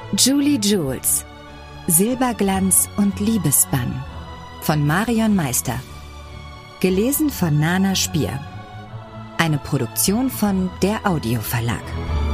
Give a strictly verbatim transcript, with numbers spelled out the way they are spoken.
Julie Jules. Silberglanz und Liebesbann von Marion Meister. Gelesen von Nana Spier. Eine Produktion von der Audio Verlag.